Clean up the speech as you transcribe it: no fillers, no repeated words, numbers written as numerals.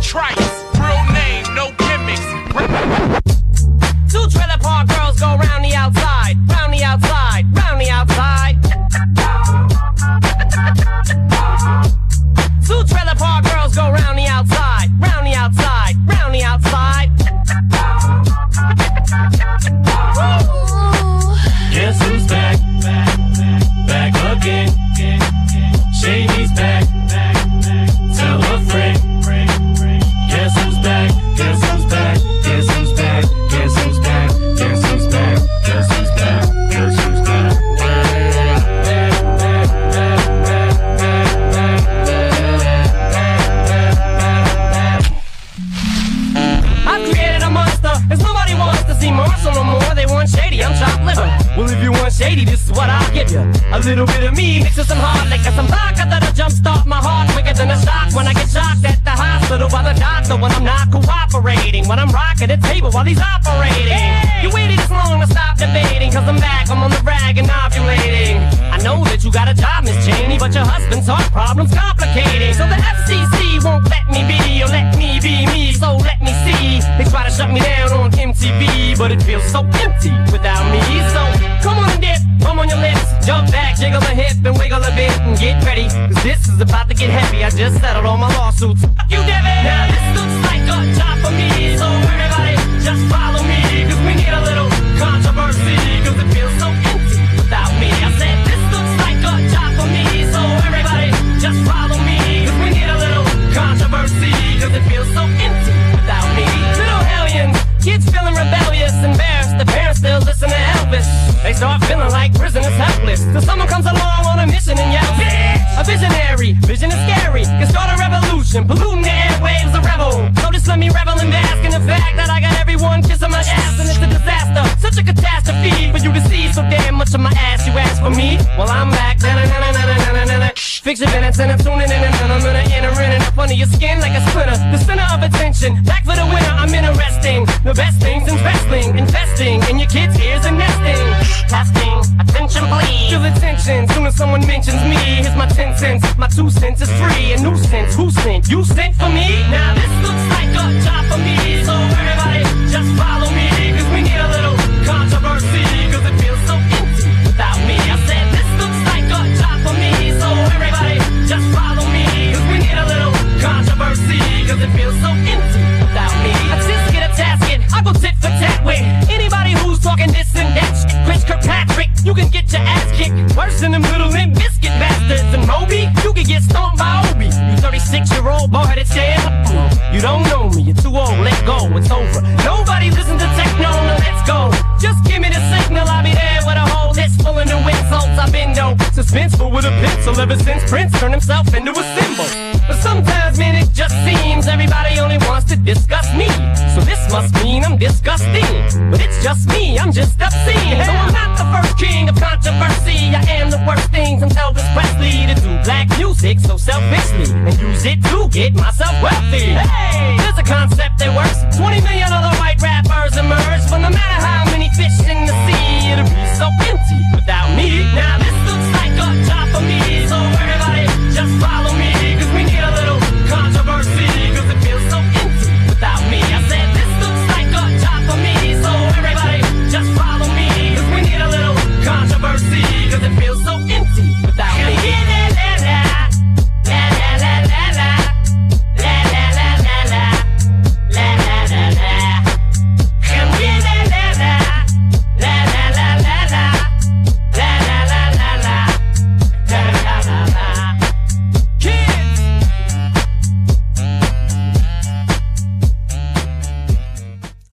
Trice, real name, no gimmicks. Two trailer park girls go round the outside, round the outside, round the outside. Two trailer park girls go round the outside, round the outside, round the outside. Guess who's back? Back again. Shady's back. Tell a friend. Guess who's back? Guess who's back? Guess who's back? Guess who's back? Guess who's back? Guess who's back? Guess who's back? I've created a monster, cause nobody wants to see Marshall no more. They want Shady, I'm chopped liver. Well, if you want Shady, this is what I'll give you. A little bit of me, mixed with some hard liquor, some vodka that'll jumpstart my heart quicker than a shock when I get shocked at the hospital by the doctor when I'm not cooperating. When I'm rocking the table while he's operating. Hey! You waited this long to stop debating, cause I'm back, I'm on the rag and ovulating. I know that you got a job, Miss Cheney, but your husband's heart problem's complicating. So the FCC won't let me be, or let me be me, so let me see. They try to shut me down on MTV, but it feels so empty without me. So come on and dip, bum on your lips, jump back, jiggle a hip and wiggle a bit and get ready, cause this is about to get heavy. I just settled all my lawsuits. Fuck you, Devin! Now this looks like a job for me, so everybody just follow me, cause we need a little controversy, cause it feels so empty without me. I said this looks like a job for me, so everybody just follow me, cause we need a little controversy, cause it feels so empty without me. Little hellions, kids feeling rebellious, embarrassed, the parents still listen to Elvis. They start feeling like prisoners helpless, till someone comes along on a mission and yells, bitch! A visionary, vision is scary, can start a revolution, polluting the airwaves, a rebel. So just let me revel and bask in the fact that I got everyone kissing my ass, and it's a disaster, such a catastrophe for you to see so damn much of my ass. You ask for me, well I'm back. Fix your minutes and I'm tuning in, and I'm gonna enter in and up under your skin like a splinter. The center of attention, back for the winner. I'm interesting, the best things in wrestling, investing in your kids' ears and nesting. Testing, attention please. Feel the tension, soon as someone mentions me. Here's my 10 cents, my 2 cents is free. A nuisance, who sent? You sent for me? Now this looks like a job for me, so everybody just follow me, cause we need a little controversy, cause it feels so empty without me. I said this looks like a job for me, so everybody just follow me, cause we need a little controversy, cause it feels so empty without me. I just get a tasket, I go tit for tat with anybody who's talking this and that shit. Chris Kirkpatrick, you can get your ass kicked worse than them little Limp Biscuit bastards. And Moby, you can get stomped by Obi. You 36-year-old boy-headed stand. You don't know me, you're too old, let go, it's over. Nobody listen to techno, now let's go. Just give me the signal, I'll be there with a whole list full of new insults. I've been no suspenseful with a pencil ever since Prince turned himself into a symbol. But sometimes, man, it just seems everybody only wants to discuss me. So this must mean I'm disgusting. But it's just me, I'm just obscene. So I'm not the first king of controversy. I am the worst things I'm Elvis Presley to do black music so selfishly and use it to get myself wealthy. Hey, there's a concept that works. 20 million other